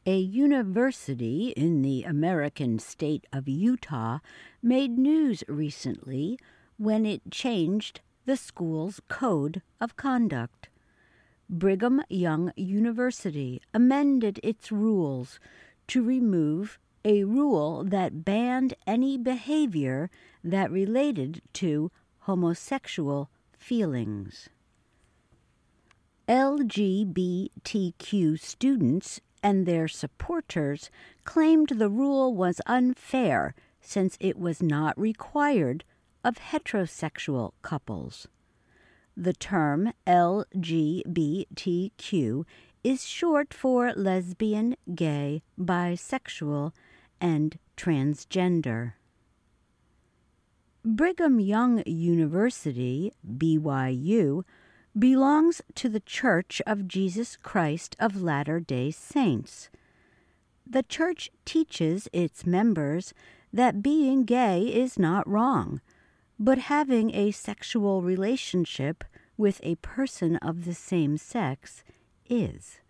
A university in the American state of Utah made news recently when it changed the school's code of conduct. Brigham Young University amended its rules to remove a rule that banned any behavior that related to homosexual feelings. LGBTQ students and their supporters claimed the rule was unfair since it was not required of heterosexual couples. The term LGBTQ is short for lesbian, gay, bisexual, and transgender. Brigham Young University, BYU, belongs to the Church of Jesus Christ of Latter-day Saints. The church teaches its members that being gay is not wrong, but having a sexual relationship with a person of the same sex is.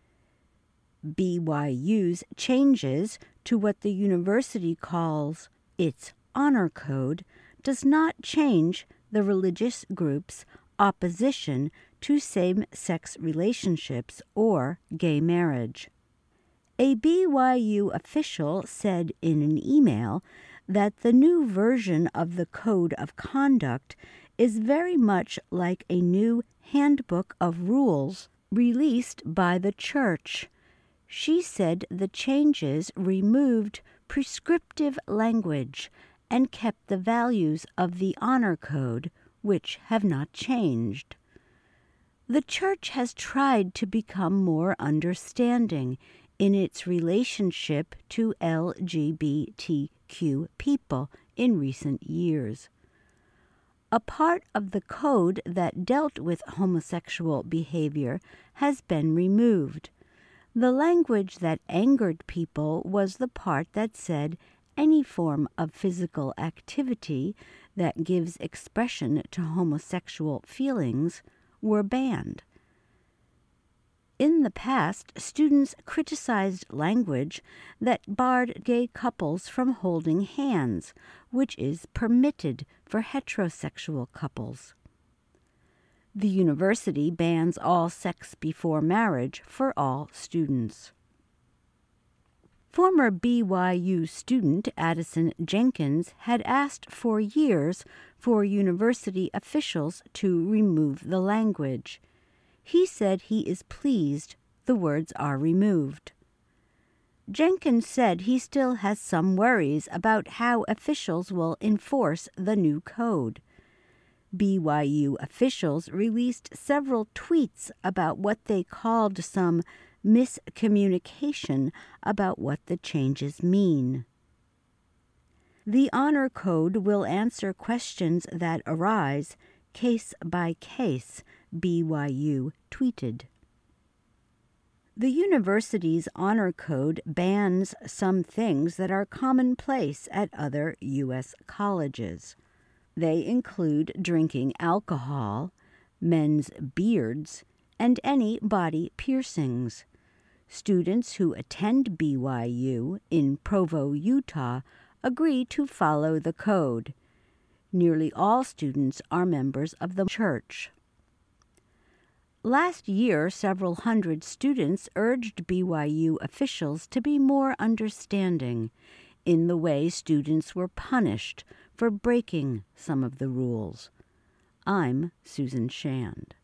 BYU's changes to what the university calls its honor code does not change the religious group's opposition to same-sex relationships or gay marriage. A BYU official said in an email that the new version of the Code of Conduct is very much like a new handbook of rules released by the church. She said the changes removed prescriptive language and kept the values of the honor code, which have not changed. The church has tried to become more understanding in its relationship to LGBTQ people in recent years. A part of the code that dealt with homosexual behavior has been removed. The language that angered people was the part that said any form of physical activity that gives expression to homosexual feelings were banned. In the past, students criticized language that barred gay couples from holding hands, which is permitted for heterosexual couples. The university bans all sex before marriage for all students. Former BYU student Addison Jenkins had asked for years for university officials to remove the language. He said he is pleased the words are removed. Jenkins said he still has some worries about how officials will enforce the new code. BYU officials released several tweets about what they called some miscommunication about what the changes mean. The Honor Code will answer questions that arise case by case, BYU tweeted. The university's Honor Code bans some things that are commonplace at other U.S. colleges. They include drinking alcohol, men's beards, and any body piercings. Students who attend BYU in Provo, Utah, agree to follow the code. Nearly all students are members of the church. Last year, several hundred students urged BYU officials to be more understanding in the way students were punished for breaking some of the rules. I'm Susan Shand.